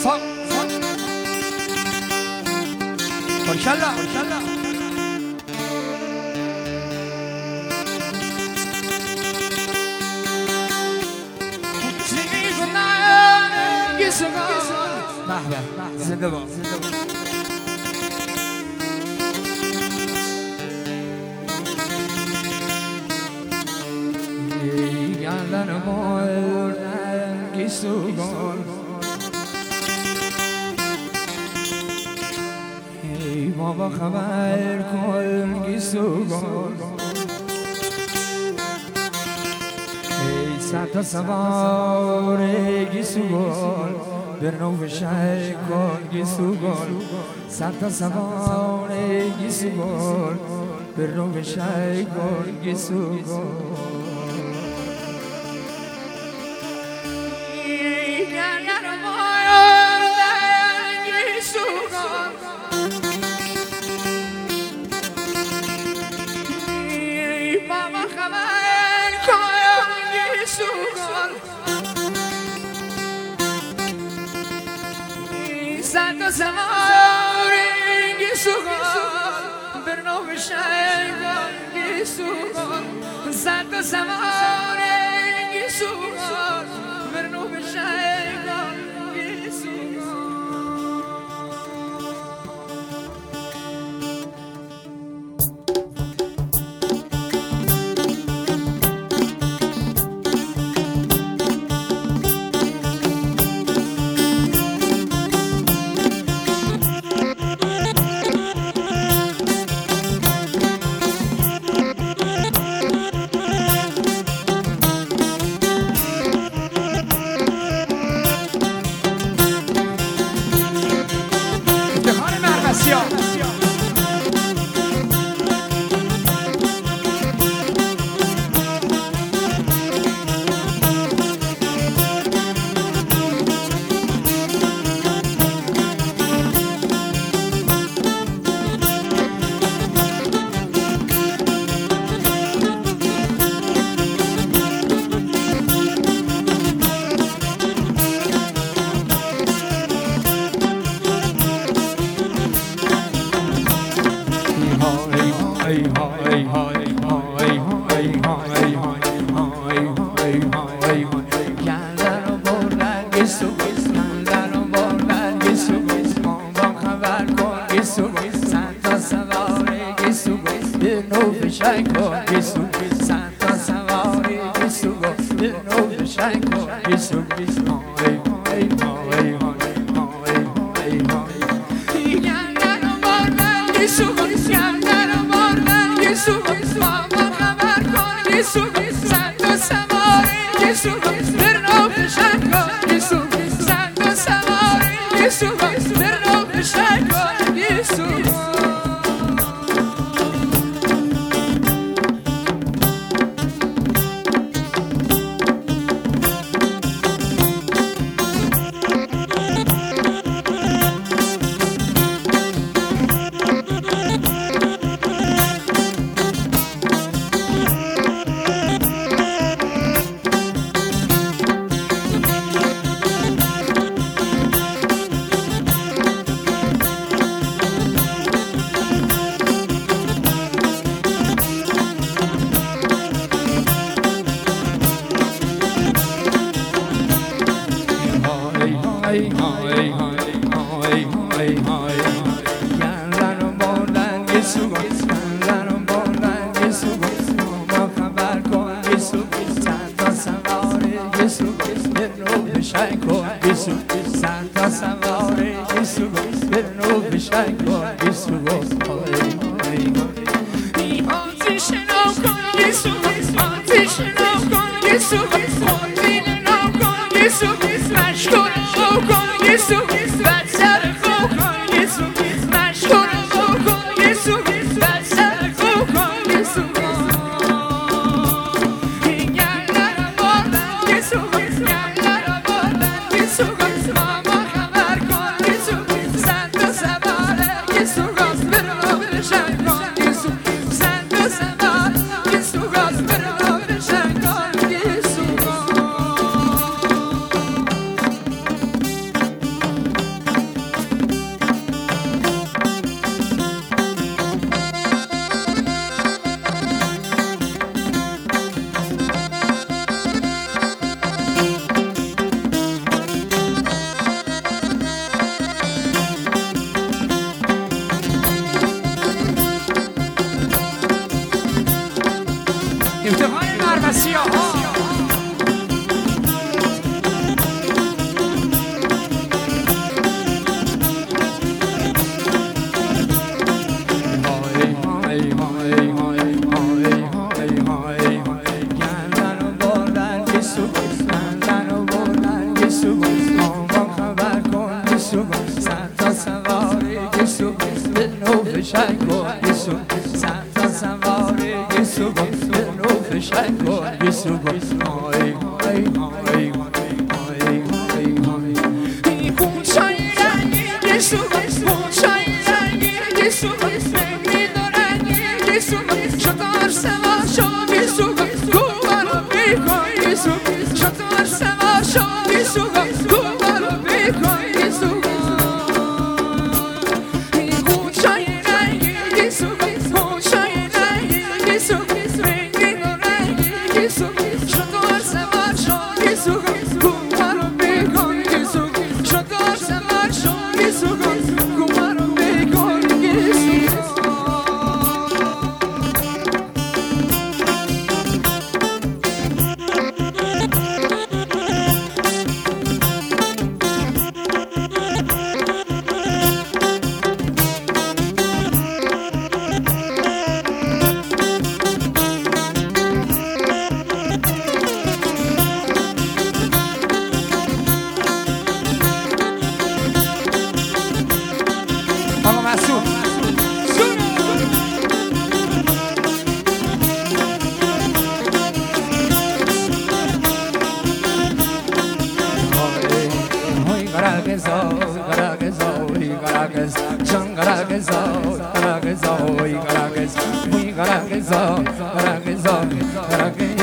Barkalla. زنده باد. گردن مردن گیسوگان ای بابا خبر کن گیسوگان ای سر تا سوار گیسوگان برنو شهر کن گیسوگان سر تا سوار گیسوگان برنو شهر کن گیسوگان ساعت سوار گیسوگان برنامه شایگان گیسوگان ساعت سوار گیسوگان برنامه شایگان گیسوگان فشنگ کن گیسو صد تا سواره گیسو با رو فشنگ کن گیسو با آی آی آی آی آی آی پوچای رنگی گیسو با پوچای رنگی گیسو با رنگی دارنگی گیسو با شطار سوار شو گیسو با کوبالو بیکن گیسو شطار سوار شو گیسو با کوبالو بیکن گیسو پوچای رنگی گیسو با پوچای رنگی گیسو رنگی دارنگی گیسو شطار سوار شو گیسو کوبالو بیکن گیسو شطار سوار شو گیسو کوبالو بیکن گیسو آقا مسعود Garageza,